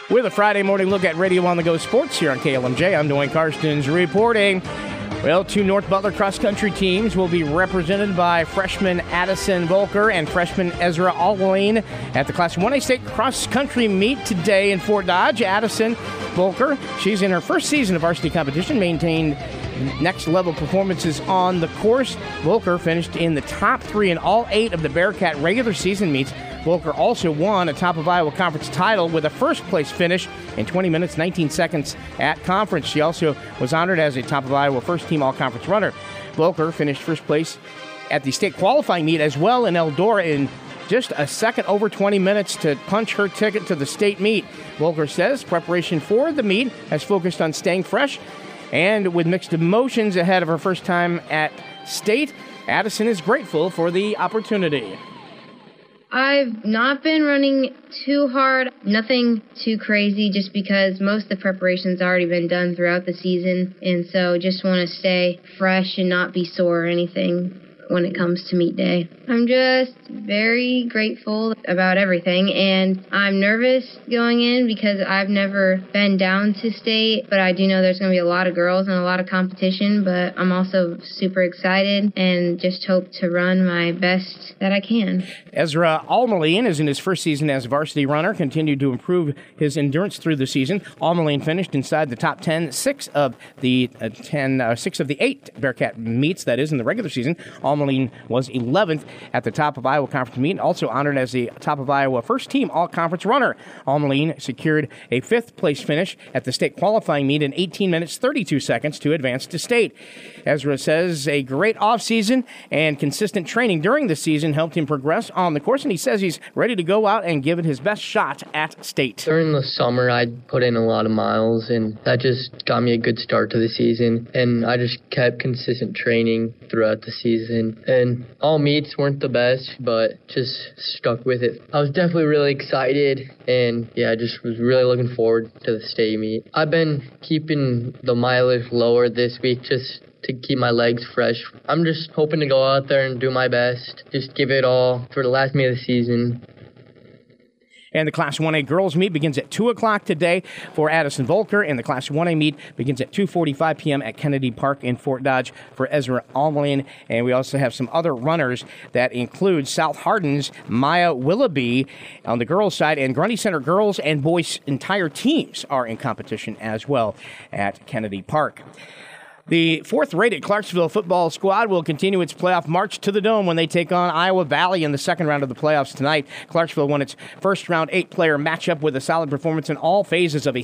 With a Friday morning look at Radio on the Go Sports here on KLMJ, I'm Dwayne Karstens reporting. Well, two North Butler cross-country teams will be represented by freshman Addison Volker and freshman Ezra Almaline at the Class 1A State cross-country meet today in Fort Dodge. Addison Volker, she's in her first season of varsity competition, maintained next-level performances on the course. Volker finished in the top 3 in all 8 of the Bearcat regular season meets. Volker also won a Top of Iowa Conference title with a first-place finish in 20 minutes, 19 seconds at conference. She also was honored as a Top of Iowa first-team all-conference runner. Volker finished first place at the state qualifying meet as well in Eldora in just a second over 20 minutes to punch her ticket to the state meet. Volker says preparation for the meet has focused on staying fresh and with mixed emotions ahead of her first time at state. Addison is grateful for the opportunity. I've not been running too hard, nothing too crazy, just because most of the preparation's already been done throughout the season, and so just want to stay fresh and not be sore or anything when it comes to meet day. I'm just very grateful about everything, and I'm nervous going in because I've never been down to state, but I do know there's going to be a lot of girls and a lot of competition, but I'm also super excited and just hope to run my best that I can. Ezra Almaline is in his first season as a varsity runner, continued to improve his endurance through the season. Almaline finished inside the top 10, 6 of the 8 Bearcat meets, that is, in the regular season. Almaline was 11th at the Top of Iowa Conference meet, also honored as the Top of Iowa first-team all-conference runner. Almaline secured a 5th-place finish at the state qualifying meet in 18 minutes, 32 seconds to advance to state. Ezra says a great offseason and consistent training during the season helped him progress on the course, and he says he's ready to go out and give it his best shot at state. During the summer, I put in a lot of miles, and that just got me a good start to the season, and I just kept consistent training throughout the season. And all meets weren't the best, but just stuck with it. I was definitely really excited, and I just was really looking forward to the state meet. I've been keeping the mileage lower this week just to keep my legs fresh. I'm just hoping to go out there and do my best, just give it all for the last meet of the season. And the Class 1A girls meet begins at 2 o'clock today for Addison Volker, and the Class 1A meet begins at 2:45 p.m. at Kennedy Park in Fort Dodge for Ezra Almaline. And we also have some other runners that include South Hardin's Maya Willoughby on the girls' side, and Grundy Center girls and boys' entire teams are in competition as well at Kennedy Park. The 4th-rated Clarksville football squad will continue its playoff march to the Dome when they take on Iowa Valley in the second round of the playoffs tonight. Clarksville won its first-round 8-player matchup with a solid performance in all phases of a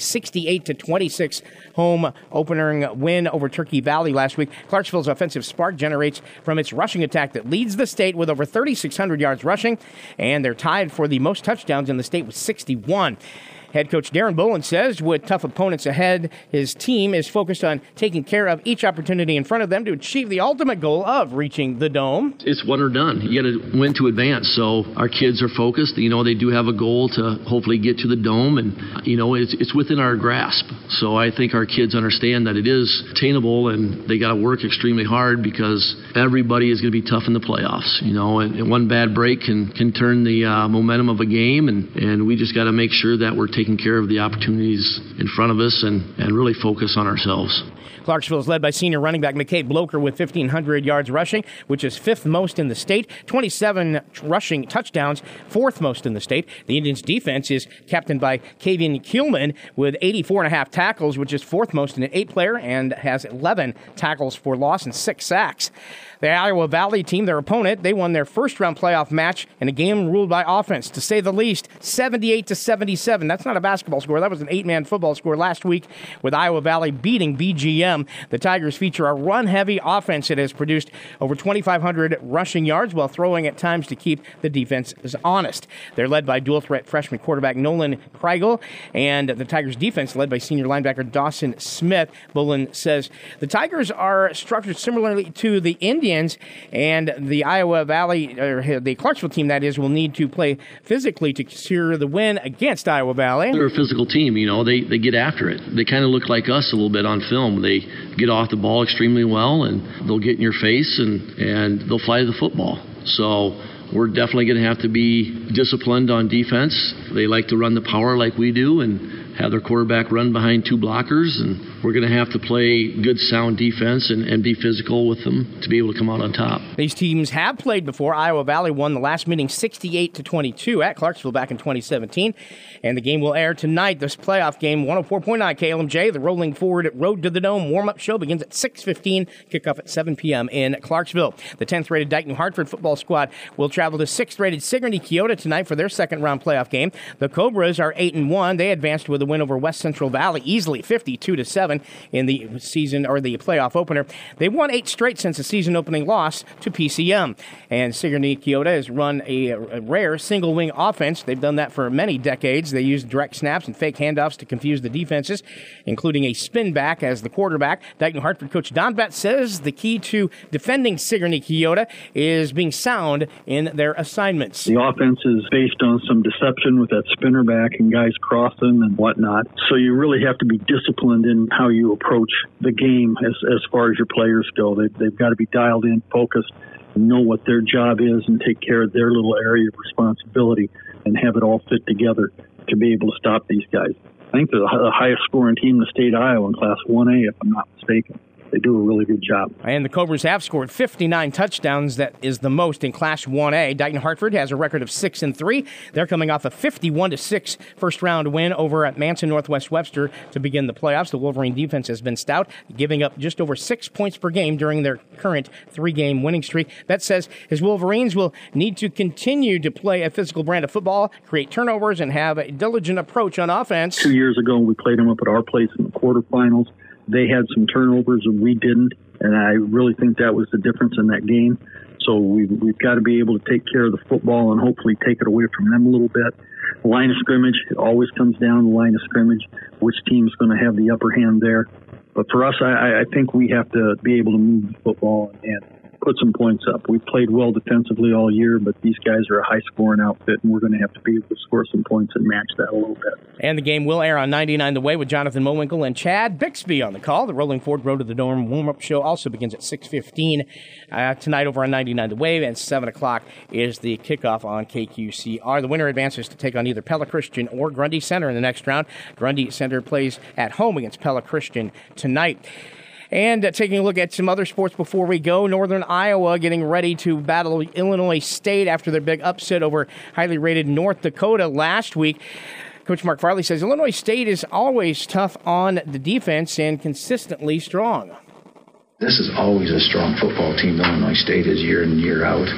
68-26 home opening win over Turkey Valley last week. Clarksville's offensive spark generates from its rushing attack that leads the state with over 3,600 yards rushing, and they're tied for the most touchdowns in the state with 61. Head coach Darren Bolin says with tough opponents ahead, his team is focused on taking care of each opportunity in front of them to achieve the ultimate goal of reaching the Dome. It's one or done. You got to win to advance. So our kids are focused. You know, they do have a goal to hopefully get to the Dome, and you know, it's within our grasp. So I think our kids understand that it is attainable, and they got to work extremely hard because everybody is going to be tough in the playoffs. You know, and one bad break can turn the momentum of a game, and we just got to make sure that we're taking care of the opportunities in front of us and really focus on ourselves. Clarksville is led by senior running back McCabe Bloker with 1,500 yards rushing, which is 5th most in the state. 27 rushing touchdowns, 4th most in the state. The Indians' defense is captained by Kavian Kuhlman with 84.5 tackles, which is 4th most in an 8-player, and has 11 tackles for loss and 6 sacks. The Iowa Valley team, their opponent, they won their first-round playoff match in a game ruled by offense, to say the least, 78-77. That's not a basketball score. That was an 8-man football score last week with Iowa Valley beating BGM. The Tigers feature a run-heavy offense that has produced over 2,500 rushing yards while throwing at times to keep the defense honest. They're led by dual-threat freshman quarterback Nolan Kreigel, and the Tigers' defense led by senior linebacker Dawson Smith. Bolin says the Tigers are structured similarly to the Indians, and the Iowa Valley, or the Clarksville team, that is, will need to play physically to secure the win against Iowa Valley. They're a physical team, you know, they get after it. They kind of look like us a little bit on film. They get off the ball extremely well, and they'll get in your face, and they'll fly the football. So we're definitely going to have to be disciplined on defense. They like to run the power like we do, and have their quarterback run behind 2 blockers, and we're going to have to play good, sound defense and be physical with them to be able to come out on top. These teams have played before. Iowa Valley won the last meeting 68-22 at Clarksville back in 2017. And the game will air tonight, this playoff game, 104.9 KLMJ. The Rolling Forward Road to the Dome warm-up show begins at 6:15, kickoff at 7 p.m. in Clarksville. The 10th-rated Dike New Hartford football squad will travel to 6th-rated Sigourney Keota tonight for their second-round playoff game. The Cobras are 8-1. They advanced with a win over West Central Valley easily, 52-7 in the season or the playoff opener. They won 8 straight since the season-opening loss to PCM. And Sigourney Keota has run a rare single-wing offense. They've done that for many decades. They use direct snaps and fake handoffs to confuse the defenses, including a spin back as the quarterback. Dike New Hartford coach Don Betts says the key to defending Sigourney Keota is being sound in their assignments. The offense is based on some deception with that spinner back and guys crossing and whatnot. So you really have to be disciplined in how you approach the game as far as your players go. They've got to be dialed in, focused, know what their job is, and take care of their little area of responsibility and have it all fit together to be able to stop these guys. I think they're the highest scoring team in the state of Iowa in Class 1A, if I'm not mistaken. They do a really good job. And the Cobras have scored 59 touchdowns. That is the most in Class 1A. Dike New Hartford has a record of 6-3. They're coming off a 51-6 first-round win over at Manson Northwest Webster to begin the playoffs. The Wolverine defense has been stout, giving up just over 6 points per game during their current 3-game winning streak. That says his Wolverines will need to continue to play a physical brand of football, create turnovers, and have a diligent approach on offense. 2 years ago, we played them up at our place in the quarterfinals. They had some turnovers and we didn't, and I really think that was the difference in that game. So we've got to be able to take care of the football and hopefully take it away from them a little bit. The line of scrimmage, it always comes down to the line of scrimmage, which team's going to have the upper hand there. But for us, I think we have to be able to move the football and put some points up. We've played well defensively all year, but these guys are a high-scoring outfit, and we're going to have to be able to score some points and match that a little bit. And the game will air on 99 The Way with Jonathan Mowinkle and Chad Bixby on the call. The Rolling Forward Road to the Dome warm-up show also begins at 6:15 tonight over on 99 The Way, and 7 o'clock is the kickoff on KQCR. The winner advances to take on either Pella Christian or Grundy Center in the next round. Grundy Center plays at home against Pella Christian tonight. And taking a look at some other sports before we go, Northern Iowa getting ready to battle Illinois State after their big upset over highly rated North Dakota last week. Coach Mark Farley says Illinois State is always tough on the defense and consistently strong. This is always a strong football team. Illinois State is year in, year out.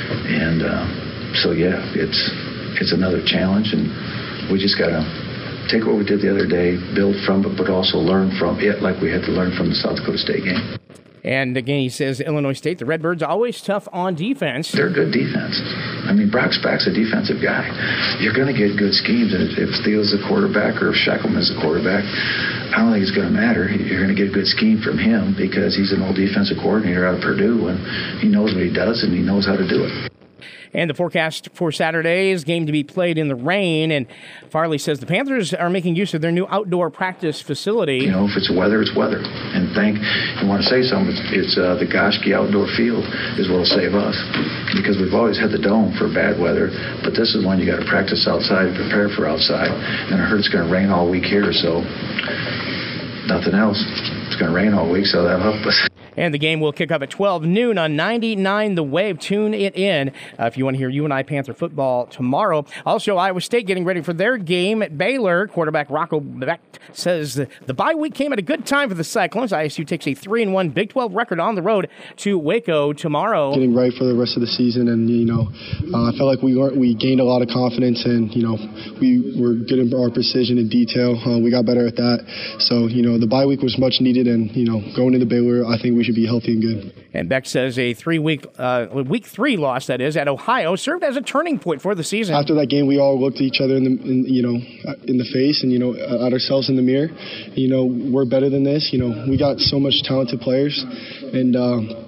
And so, yeah, it's another challenge, and we just got to take what we did the other day, build from it, but also learn from it like we had to learn from the South Dakota State game. And again, he says Illinois State, the Redbirds, always tough on defense. They're good defense. I mean, Brock Spack's a defensive guy. You're going to get good schemes. And if Theo's a quarterback or if Shackelman's a quarterback, I don't think it's going to matter. You're going to get a good scheme from him because he's an old defensive coordinator out of Purdue, and he knows what he does, and he knows how to do it. And the forecast for Saturday's game to be played in the rain. And Farley says the Panthers are making use of their new outdoor practice facility. You know, if it's weather, it's weather. And you want to say something, it's the Goschke Outdoor Field is what will save us. Because we've always had the dome for bad weather, but this is when you got to practice outside and prepare for outside. And I heard it's going to rain all week here, so nothing else. It's going to rain all week, so that'll help us. And the game will kick off at 12 noon on 99 The Wave. Tune it in if you want to hear UNI Panther football tomorrow. Also, Iowa State getting ready for their game at Baylor. Quarterback Rocco Beck says the bye week came at a good time for the Cyclones. ISU takes a 3-1 Big 12 record on the road to Waco tomorrow. Getting right for the rest of the season, and I felt like we gained a lot of confidence, and we were good in our precision and detail. We got better at that. So the bye week was much needed, and going into Baylor, I think we should be healthy and good. And Beck says a week 3 loss, that is, at Ohio served as a turning point for the season. After that game, we all looked at each other in the face and at ourselves in the mirror. We're better than this. We got so much talented players, and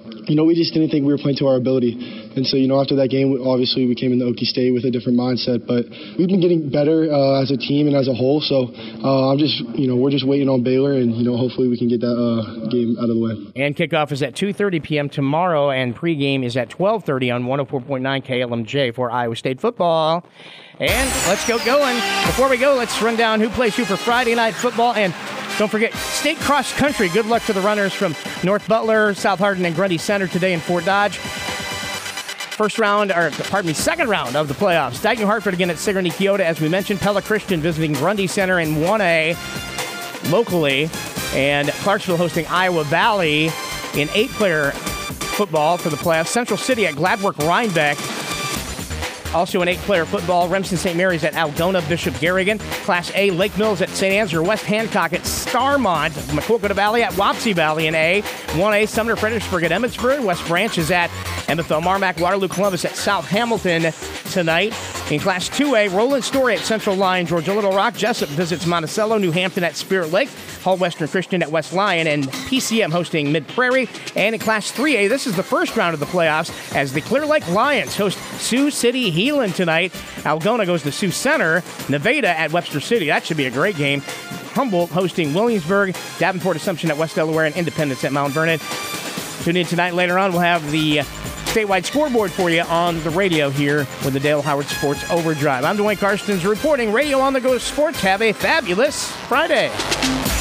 we just didn't think we were playing to our ability. And so, after that game, obviously we came into Okie State with a different mindset. But we've been getting better as a team and as a whole. So we're just waiting on Baylor, and hopefully we can get that game out of the way. And kickoff is at 2:30 p.m. tomorrow, and pregame is at 12:30 on 104.9 KLMJ for Iowa State football. And let's go going. Before we go, let's run down who plays who for Friday night football. And don't forget, state cross country. Good luck to the runners from North Butler, South Hardin, and Grundy Center today in Fort Dodge. Second round of the playoffs. Dayton New Hartford again at Sigourney Keota. As we mentioned, Pella Christian visiting Grundy Center in 1A locally. And Clarksville hosting Iowa Valley in 8-player football for the playoffs. Central City at Gladwork Rhinebeck. Also in 8-player football, Remsen St. Mary's at Algona Bishop Garrigan. Class A, Lake Mills at St. Ansgar. West Hancock at Starmont. Maquoketa Valley at Wapsie Valley in A. 1A, Sumner Fredericksburg at Emmitsburg. West Branch is at Emmetsville, Marmac, Waterloo, Columbus at South Hamilton tonight. In Class 2A, Roland Story at Central Lyon. Georgia Little Rock. Jessup visits Monticello. New Hampton at Spirit Lake. Hull Western Christian at West Lyon. And PCM hosting Mid Prairie. And in Class 3A, this is the first round of the playoffs as the Clear Lake Lions host Sioux City Heelan tonight. Algona goes to Sioux Center. Nevada at Webster City. That should be a great game. Humboldt hosting Williamsburg. Davenport Assumption at West Delaware. And Independence at Mount Vernon. Tune in tonight. Later on, we'll have the statewide scoreboard for you on the radio here with the Dale Howard Sports Overdrive. I'm Dwayne Karstens reporting Radio on the Go Sports. Have a fabulous Friday.